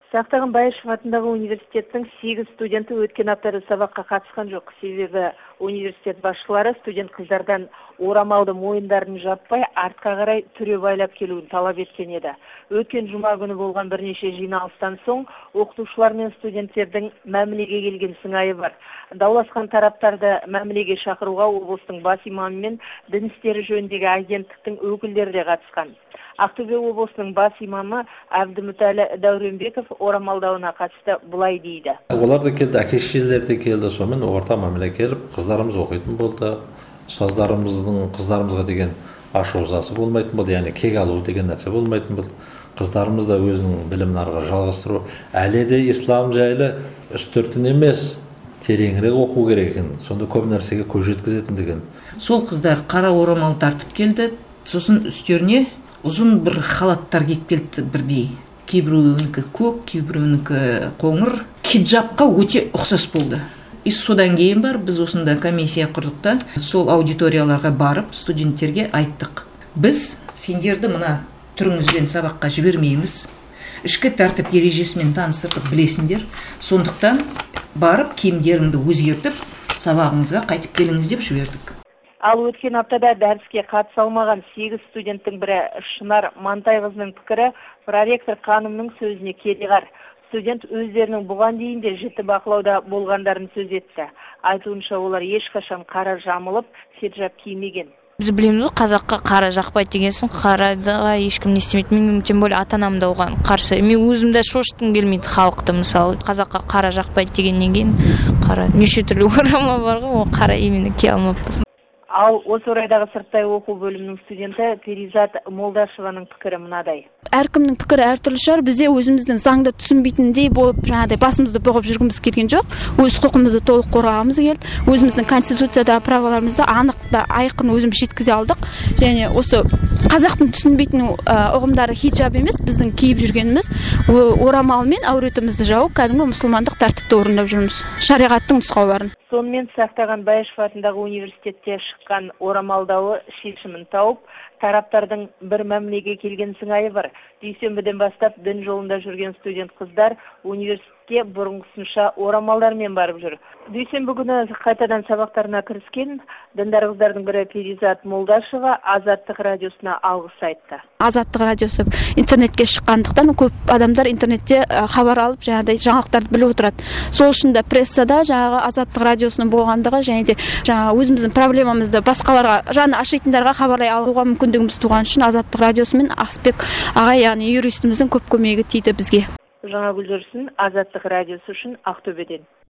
Сақтаған Байышев атындағы университеттің 8 студенті өткен аптада сабаққа қатысқан жоқ. Себебі университет басшылары студент қыздардан орамалды мойындарын жаппай, артқа қарай түре байлап келуін талап еткен еді. Өткен жұма күні болған бірнеше жиналыстан соң оқытушылар мен студенттердің мәмілеге келген сыңайы бар. Дауласқан тараптарды мәмілеге шақыруға облыстың бас имамы мен дін істері жөніндегі агенттіктің өкілдері де қатысқан. Ақтөбе облысының бас имамы Әбдімүтәлі Дәуренбеков орамалдауына қатысты бұлай дейді. Олар да келді, әке-шешелер де келді, сонымен орта мәміле келіп, қыздарымыз оқитын болды. Ұстаздарымыздың қыздарымызға деген ашу-ызасы болмайтын болды, яғни кек алу деген нәрсе болмайтын болды. Қыздарымыз да өзінің білімін арға жалғастыру, әлі де ислам жайлы үстіртін емес, тереңірек оқу керек екен. Сонда көп нәрсеге көз жеткізетін деген. Сол қыздар қара орамал тартып келді, сосын үстеріне ұзын бір халаттар киіп келді бірдей. Кейбіреуінікі көк, кейбіреуінікі қоңыр. Хиджабқа өте ұқсас болды. Содан кейін бар, біз осында комиссия құрдық та, сол аудиторияларға барып, студенттерге айттық. Біз сендерді мына түріңізбен сабаққа жібермейміз. Ішкі тәртіп ережесімен таныстырдық, білесіңдер. Сондықтан барып киімдеріңді өзгертіп, сабағыңызға қайтып келіңіз деп жібердік. Ал өткен аптада дәріске қатыса алмаған 8 студенттің бірі Шынар Мантайқызының пікірі проректор ханымның сөзіне кереғар. Студент өздерінің бұған дейін де жіті бақылауда болғандарын сөз етті. Айтуынша олар ешқашан қара жамылып, хиджаб кимеген. Біз білеміз, қазаққа қара жақпайды деген соң, қараға ешкім не істемейді. Мен тем более ата-анам да оған қарсы. Мен өзім де шошытқым келмейді халықты, мысалы, қазаққа қара жақпайды дегеннен кейін қара неше түрлі орамал бар ғой, ол қара именно кие алмаппыз. Ал осы орайдағы сырттай оқу бөлімінің студенті Перизат Молдашеваның пікірі мынадай. Әркімнің пікірі әртүрлі шығар. Бізде өзіміздің заңды түсінбейтіндей болып, жаңағыдай басымызды бұғып жүргіміз келген жоқ. Өз құқығымызды толық қорғағымыз келді. Өзіміздің конституцияда праваларымызды анық та айқын өзіміз жеткізе алдық. Және осы қазақтың түсінбейтін ұғымдары хиджаб емес, біздің киіп жүргеніміз орамалмен әуретімізді жауып, кәдімгі мұсылмандық тәртіпті орындап жүрміз. Шариғаттың нұсқауларын. Сонымен Сақтаған Байышев атындағы университетте шыққан орамалдауы шешімін тауып, тараптардың бір мәмілеге келген сыңайы бар. Дүйсенбіден бастап дін жолында жүрген студент қыздар университетке бұрынғысынша орамалдармен барып жүр. Дүйсенбі күні қайтадан сабақтарына кіріскен діндар қыздардың бірі Перизат Молдашева Азаттық радиосына алғыс айтты. Азаттық радиосы интернетке шыққандықтан көп адамдар интернетте хабар алып, жаңағыдай жаңалықтарды біліп отырады. Сол үшін де прессада жаңағы Азаттық радиосының болғандығы және де жаңағы өзіміздің проблемамызды басқаларға, жаны ашитындарға хабарлай алуға мүмкіндігіміз туған үшін Азаттық радиосы мен Ақсбек ағай, яғни юристіміздің көп көмегі тиді бізге. Жаңа Гүлдерсін Азаттық радиосы үшін Ақтөбеден.